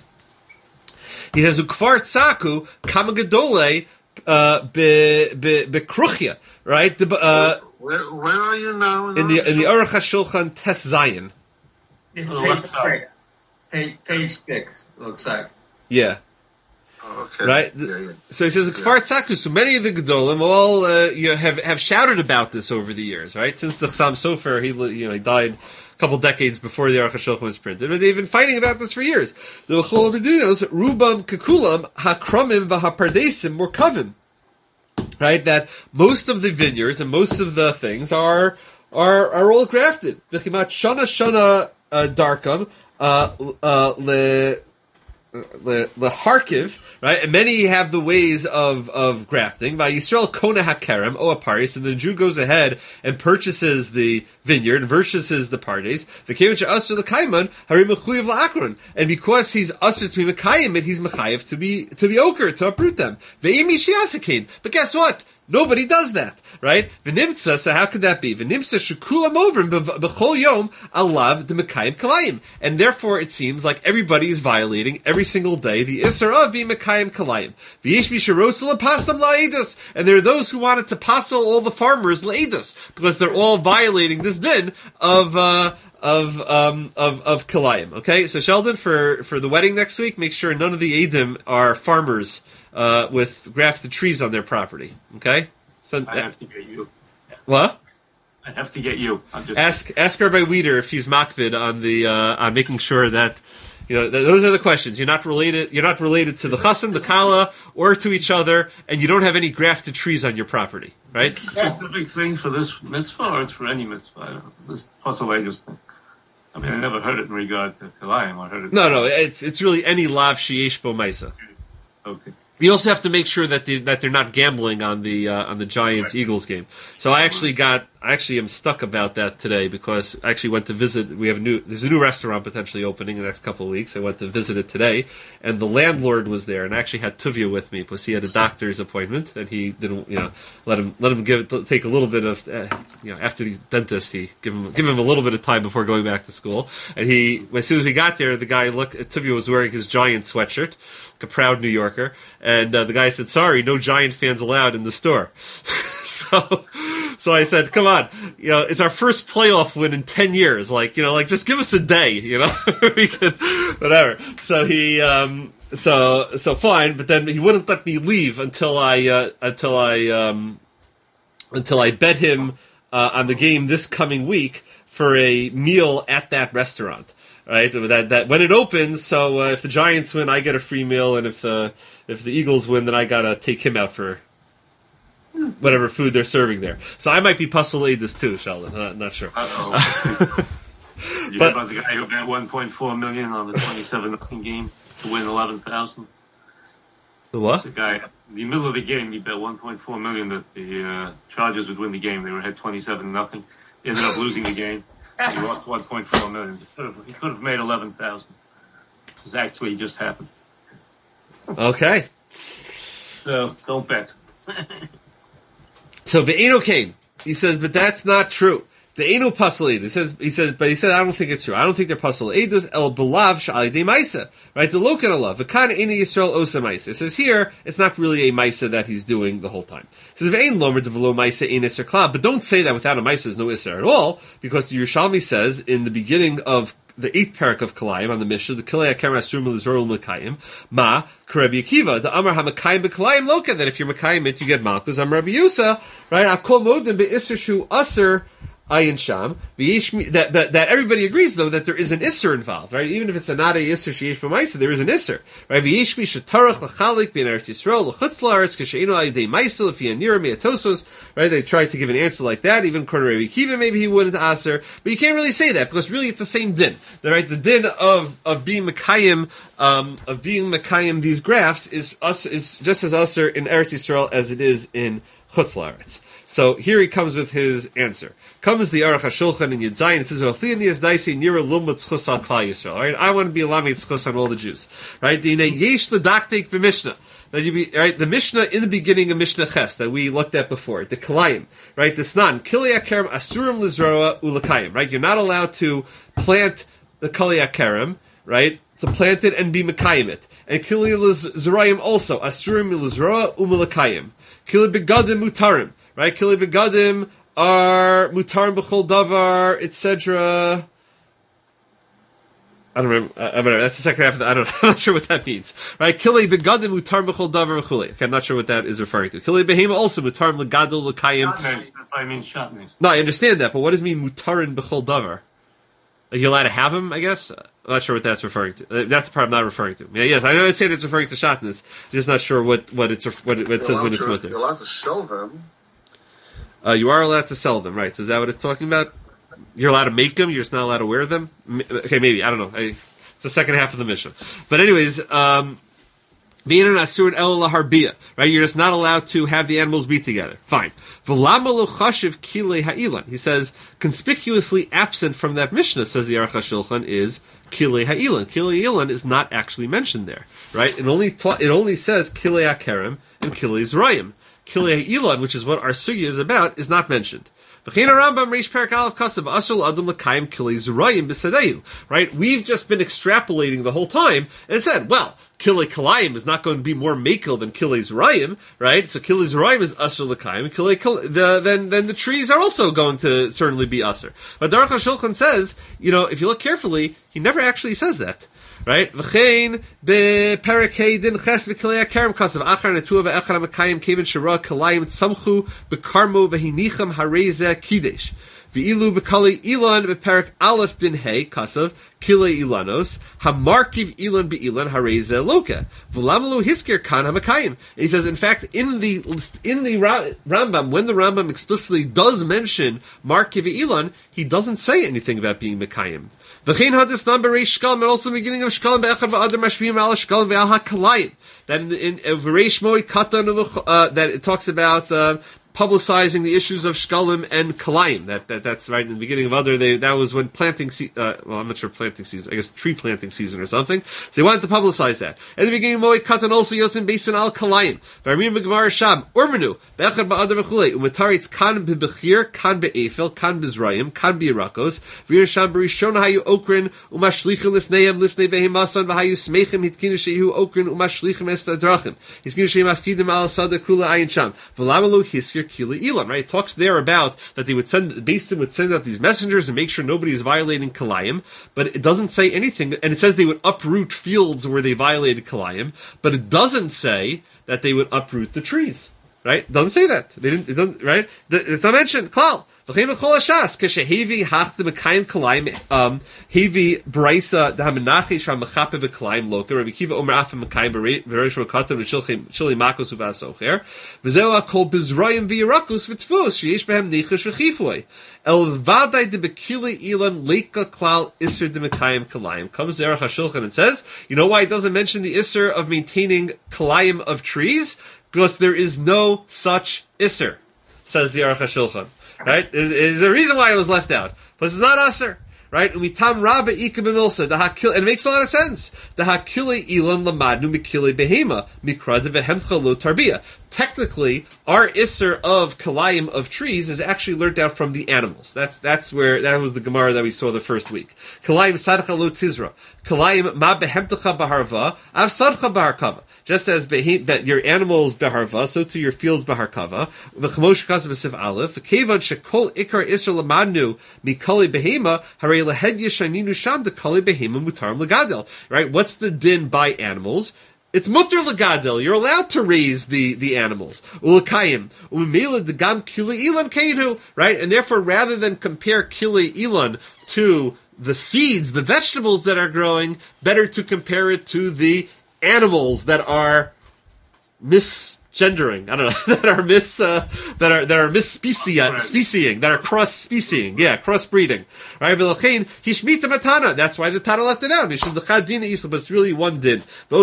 A: He says, "Ukfar tzaku kama gedole bekruchya." Right?
C: Where are you now?
A: In the Aruch HaShulchan Tes Zayin.
D: It's page 6. Looks like.
A: Yeah.
C: Oh, okay.
A: Right?
C: Yeah.
A: So he says, "Ukfar tzaku." So many of the gedolim all have shouted about this over the years. Right? Since the Chassam Sofer, he died a couple decades before the Aruch HaShulchan was printed, but they've been fighting about this for years. The B'chol Medinos, Rubam Kekulam, HaKramim v'HaPardesim Murkavim. Right? That most of the vineyards and most of the things are all grafted. V'chimat Shana Darkam, the Harkiv, right? And many have the ways of grafting. By Yisrael Kona HaKerem, O Aparis, and the Jew goes ahead and purchases the vineyard, and purchases the pardes. V'kevich Asr l'Kaiman, Hari Mechuyev l'Akron. And because he's Asr to be Mekayim it, he's Mechayev to be Oker, to uproot them. Ve'imi Shiasakin. But guess what? Nobody does that, right? V'nimtza, so how could that be? V'nimtza shekulam ovrim b'chol yom alav d'mekayim kalayim. And therefore it seems like everybody is violating every single day the Isser of v'mekayim kalayim. V'yesh misharotz l'pasam la'edus. And there are those who wanted to passel all the farmers la'edus, because they're all violating this din of kalayim. Okay? So Sheldon, for the wedding next week, make sure none of the Edim are farmers with grafted trees on their property. Okay?
B: I have to get you.
A: What?
B: I have to get you.
A: Ask Rabbi Weider if he's makvid on the on making sure that those are the questions. You're not related to the chassan, the kala, or to each other, and you don't have any grafted trees on your property, right?
B: Is this the big thing for this mitzvah, or it's for any mitzvah? This Pasalagus thing. I mean, I never heard it in regard to Kalayim. I heard it.
A: No, it's really any lav sheyesh bo maisa.
B: Okay.
A: You also have to make sure that they're not gambling on the Giants Eagles game. So I actually am stuck about that today because I actually went to visit. There's a new restaurant potentially opening in the next couple of weeks. I went to visit it today, and the landlord was there, and I actually had Tuvia with me because he had a doctor's appointment, and he didn't let him take a little bit of after the dentist, he give him a little bit of time before going back to school. And as soon as we got there, the guy looked. Tuvia was wearing his Giant sweatshirt, like a proud New Yorker. And the guy said, "Sorry, no Giant fans allowed in the store." So I said, "Come on, it's our first playoff win in 10 years. Just give us a day, we could, whatever." So he, so fine, but then he wouldn't let me leave until I bet him on the game this coming week for a meal at that restaurant. Right, that when it opens, so if the Giants win, I get a free meal, and if the Eagles win, then I gotta take him out for whatever food they're serving there. So I might be puzzled this too, Sheldon. Not sure.
B: You bet about the guy who bet $1.4 million on the 27-0 game to win 11,000.
A: The what?
B: The guy in the middle of the game, he bet $1.4 million that the Chargers would win the game. They had 27-0. They ended up losing the game. He lost $1.4 million. He could have made 11,000. This actually just happened.
A: Okay.
B: So don't bet.
A: So Be'eno Kane, he says, but that's not true. The Eno Pasalid, he said, I don't think it's true. I don't think they're Pasalid. Eidos el belav sh'alei de maisa. Right? The lokan alav. V'kan eni Yisrael osa maisa. It says here, it's not really a maisa that he's doing the whole time. It says, V'ein lomer develo maisa ein iser klab. But don't say that without a maisa there's no iser at all, because the Yerushalmi says in the beginning of the 8th parak of Kalayim on the Mishnah, the Kilei HaKerem Asur Melizor L'Mekayim, Ma, K'Rebbe Akiva, the Amar HaMekayim B'Kalayim Loka, that if you're Mekayim it, you get Malchus, Amar Rabbi Yusa, right? Akol Modim Be'Isser Shu Aser, Ayin Sham, that everybody agrees though that there is an Isser involved, right? Even if it's not a Isser Sheyesh B'Maisa, there is an Isser, right? V'yishmi Shetarach L'Chalik B'In Eretz Yisrael L'Chutz La'aretz K'She'inu Ayidei Maisa L'Fi Anira Me'atosos, right? They tried to give an answer like that. Even according to Rabbi Akiva, maybe he wouldn't Aser, but you can't really say that because really it's the same din, right? The din of being Mekayim, these graphs is just as Aser in Eretz Yisrael as it is in Chutz La'aretz. So here he comes with his answer. Comes the Aruch HaShulchan in Yud Zayin. It says, right? I want to be a Lamed Tzchus on all the Jews. Right? Yesh l'daktek b'Mishnah. That you be, right? The Mishnah in the beginning of Mishnah Ches that we looked at before. The Kalayim. Right? The Snan. Kilei HaKerem asurim l'zroa u'l'kayim. Right? You're not allowed to plant the Kilei HaKerem. Right? To plant it and be Mekayim it. And Kilei l'zroim also. Asurim l'zroa u'l'kayim. Kilei begadim mutarim. Right? Kilei begadim are mutarim b'chol davar, etc. I don't remember. That's the second half of the, I'm not sure what that means. Right? Kilei begadim mutarim b'chol davar v'chulei. Okay, I'm not sure what that is referring to. Kilei behema also mutarim l'gadol l'kayim.
B: I mean shatnez.
A: No, I understand that, but what does it mean mutarim b'chol davar? Like you're allowed to have them, I guess? I'm not sure what that's referring to. That's the part I'm not referring to. Yeah, yes, I know it's saying it's referring to shatnez. Just not sure what it says when it's mutter.
C: You're allowed to sell them.
A: You are allowed to sell them, right? So is that what it's talking about? You're allowed to make them, you're just not allowed to wear them? Okay, maybe, I don't know. It's the second half of the Mishnah. But anyways, right? You're just not allowed to have the animals be together. Fine. He says, conspicuously absent from that Mishnah, says the Aruch HaShulchan, is Kilei Ha'ilan. Kilei Ha'ilan is not actually mentioned there, right? It only says Kilei HaKerem and Kilei Zrayim. Kilei Ha'ilan, which is what our sugya is about, is not mentioned. Right? We've just been extrapolating the whole time and said, well, Kilei Kalayim is not going to be more makel than Kilei Zerayim, right? So Kilei Zerayim is Asher L'Kayim, then the trees are also going to certainly be Asher. But Aruch HaShulchan says, if you look carefully, he never actually says that. Right? V'chein be'perek hey din ches v'kilei ha'kerem kasav achar netuah ve'echad ha'makayim kevin shara kalayim tzamchu bekarmo v'hinicham harezeh kidesh. V'ilu b'kali ilan be'perek aleph din hey kasav kilei ilanos hamarkiv ilan be'ilan harezeh loka v'lamalu hisker kan ha'makayim. And he says, in fact, in the Rambam, when the Rambam explicitly does mention markiv ilan, he doesn't say anything about being makayim. V'chein hadis number reish shkalim, and also the beginning of shkalim be'echad v'adar mashvim al shkalim ve'al ha'kalayim. That in reish moed katan, that it talks about publicizing the issues of shkalim and kalayim. That's right in the beginning of other. That was when planting well, I'm not sure planting season. I guess tree planting season or something. So they wanted to publicize that. At the beginning of moed katan also yosin basin al kalayim. V'armim v'gemar sham ormenu be'echad ba'adar v'chulei umetaritz kan be'bechir kan be'efel kan be'zrayim kan be'yirakos v'yir sham b'rishon hayu okrin umashlichim lifneihem lifnei behimasan v'hayu smeichim hitkinu shehu okrin umashlichim estadrachim hitkinu shehu mafkidim al sada kula ayin sham v'lamalu hiskir Kili Elam, right? It talks there about that they would Beisim would send out these messengers and make sure nobody is violating Kalayim, but it doesn't say anything, and it says they would uproot fields where they violated Kalayim, but it doesn't say that they would uproot the trees, right? It doesn't say that. It doesn't, right? It's not mentioned. Klal. V'chein b'chol hashas, k'shehevi hach d'mekayim kalayim, hevi brisa d'hamenachish ha'mechape v'kalayim loka, Rabbi Kiva omer afim mekayim v'reish v'katan v'shili makos u'vasocher, v'zeu ha'kol b'zroyim v'yirakus v'tfus, sheyesh behem nichish v'chifloi. El vadai d'bekili ilan leika klal iser d'mekayim kalayim. Comes Aruch HaShulchan and says, you know why it doesn't mention the iser of maintaining kalayim of trees? Because there is no such iser, says the Aruch HaShulchan. Right? Is a reason why it was left out. But it's not aser. Right? Umitam rabba ika b'milsa. And it makes a lot of sense. The hakile ilan lamadnu mikile behema. Mikrad vehemcha lo tarbiyah. Technically, our isser of kalayim of trees is actually learned out from the animals. That was the Gemara that we saw the first week. Kalayim sadcha lo tizra. Kalayim ma behemtecha baharva. Av sadcha baharkava. Just as your animals beharva, so to your fields beharkava. V'chemosh kasav b'sif aleph. V'kevan shekol ikar isser lamadnu mikali behema. Harei lehed yeshaninu sham dekali behema mutarim legadel. Right? What's the din by animals? It's mutter legadel. You're allowed to raise the animals. Ulakayim. Umimela degam kili ilan keinu. Right? And therefore, rather than compare kili ilan to the seeds, the vegetables that are growing, better to compare it to the animals that are misgendering. I don't know, that are misspeciing, that are cross-speciing. Yeah, crossbreeding. Right? That's why the Tana left it out. But it's really one din.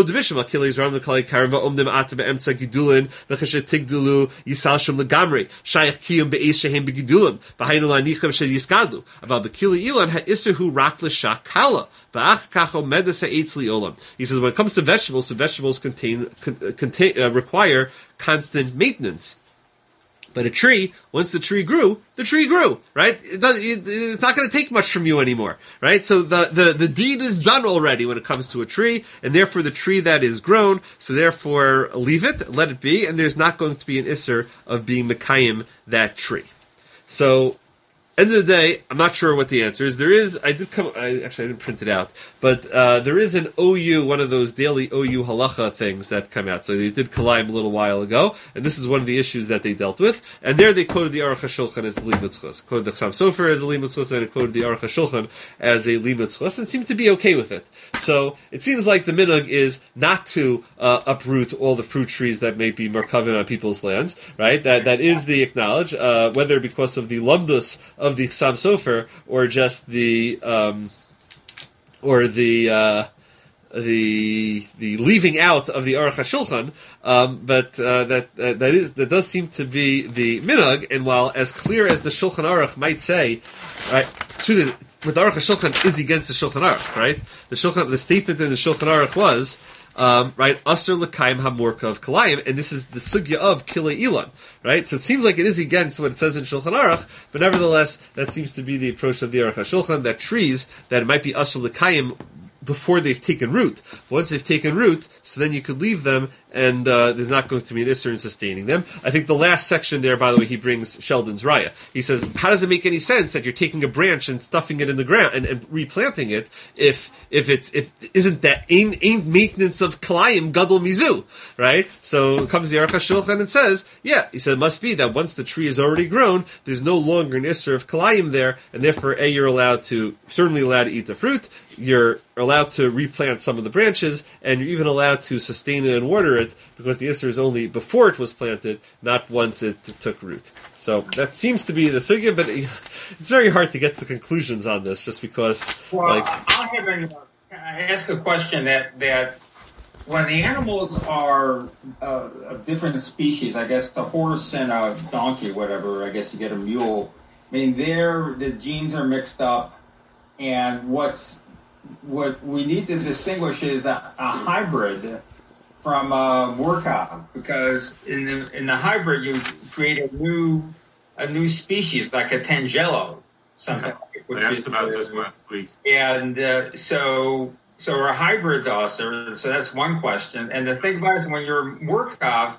A: He says when it comes to vegetables, the vegetables require constant maintenance. But a tree, once the tree grew, right? It's not going to take much from you anymore, right? So the deed is done already when it comes to a tree, and therefore the tree that is grown, so therefore leave it, let it be, and there's not going to be an isser of being mekayim that tree. So, end of the day, I'm not sure what the answer is. I didn't print it out, but there is an OU, one of those daily OU halacha things that come out. So they did Kalayim a little while ago, and this is one of the issues that they dealt with. And there they quoted the Aruch HaShulchan as a limutzchus, quoted the Chassam Sofer as a limutzchus, and they quoted the Aruch HaShulchan as a limutzchus, and seemed to be okay with it. So it seems like the minhag is not to uproot all the fruit trees that may be merkavim on people's lands, right? That is the acknowledge, whether because of the lumdus of the Chassam Sofer or just the leaving out of the Aruch HaShulchan, but that does seem to be the minhag. And while as clear as the Shulchan Aruch might say, right, with the Aruch HaShulchan is against the Shulchan Aruch, right? The statement in the Shulchan Aruch was, right, Asr l'kaim hamurkav kalayim, and this is the sugya of kilei ilan, right? So it seems like it is against what it says in Shulchan Aruch, but nevertheless, that seems to be the approach of the Aruch HaShulchan, that trees, that it might be Asr l'kaim before they've taken root. Once they've taken root, so then you could leave them and there's not going to be an Isser in sustaining them. I think the last section there, by the way, he brings Sheldon's Raya. He says, how does it make any sense that you're taking a branch and stuffing it in the ground and replanting it if isn't that ain't maintenance of Kalayim Gadol Mizu, right? So comes the Aruch HaShulchan and says, yeah, he said it must be that once the tree is already grown, there's no longer an Isser of Kalayim there, and therefore you're certainly allowed to eat the fruit, you're allowed to replant some of the branches, and you're even allowed to sustain it and water it, because the Isser is only before it was planted, not once it took root. So that seems to be the sugya, but it's very hard to get to conclusions on this, just because,
D: I ask a question that when the animals are of different species, I guess the horse and a donkey, whatever, I guess you get a mule, I mean, the genes are mixed up, and what we need to distinguish is a hybrid from a Murkab, because in the hybrid you create a new species, like a Tangelo, something.
B: I asked about this last week.
D: And so our hybrids also. So that's one question. And the thing about it is, when you're Murkab,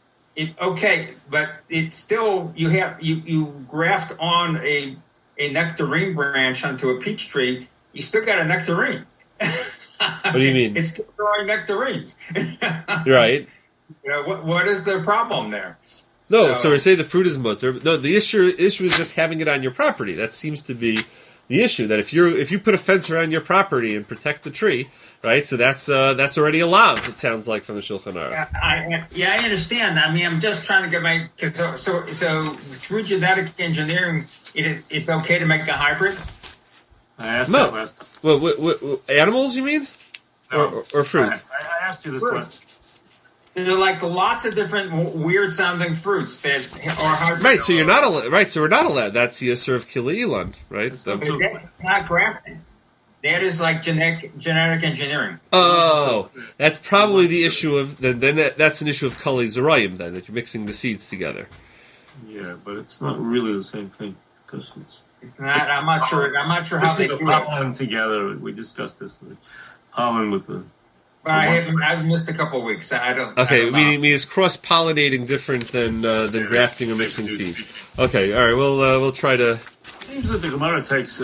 D: but it's still you graft on a nectarine branch onto a peach tree. You still got a nectarine.
A: What do you mean?
D: It's still growing nectarines.
A: Right.
D: What is the problem there?
A: No, so we say the fruit is mutter. No, the issue is just having it on your property. That seems to be the issue. That if you put a fence around your property and protect the tree, right? So that's already a lav. It sounds like from the Shulchan Aruch.
D: I understand. I mean, I'm just trying to get so through genetic engineering, it's okay to make a hybrid.
B: I asked that last time.
A: Well, what, animals, you mean?
B: No.
A: Or fruit?
B: I asked you this question.
D: There are like lots of different weird sounding fruits that are hybrid.
A: Right, so you're not allowed. Right, so we're not allowed. That's the Yisur of Kileilan, right?
D: That's not grafting. That is like genetic engineering.
A: Oh, that's probably the issue of then. That's an issue of Kali Zerayim then, that you're mixing the seeds together.
B: Yeah, but it's not really the same thing because
D: it's not. I'm not sure how they do it.
B: Pollen together. We discussed this. Pollen with the.
D: But I've missed a couple of weeks. I don't.
A: Okay,
D: meaning
A: is cross-pollinating different than grafting or mixing seeds? Okay, all right. We'll try to.
B: It seems that the Gemara takes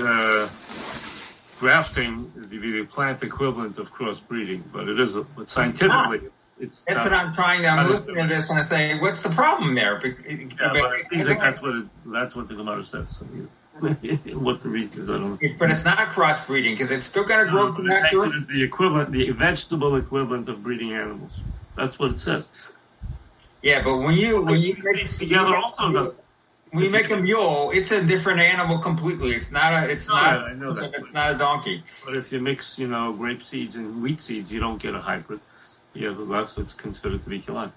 B: grafting to be the plant equivalent of crossbreeding, but scientifically, it's.
D: That's what I'm trying to. I'm listening to this and I say, what's the problem there?
B: But it seems like that's what the Gemara says. So, what the reason is, I don't know.
D: But it's not crossbreeding because it's still got to grow from that.
B: It's the equivalent, the vegetable equivalent of breeding animals. That's what it says.
D: Yeah, but when you make
B: together also does.
D: When you make a mule, it's a different animal completely. It's not a donkey.
B: But if you mix, grape seeds and wheat seeds, you don't get a hybrid. Yeah, that's considered to be kilan.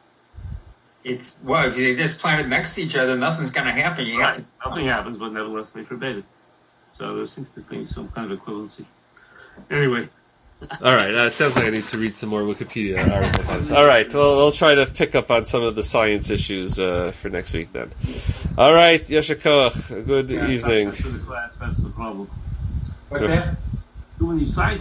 D: If they just planted next to each other, nothing's going to happen.
B: Nothing happens, but nevertheless they forbade it. So there seems to be some kind of equivalency. Anyway.
A: All right, it sounds like I need to read some more Wikipedia articles on this. All right, well, we'll try to pick up on some of the science issues for next week then. All right, Yasher Koach, good evening.
B: That's the problem.
D: What's that?
B: When you scientists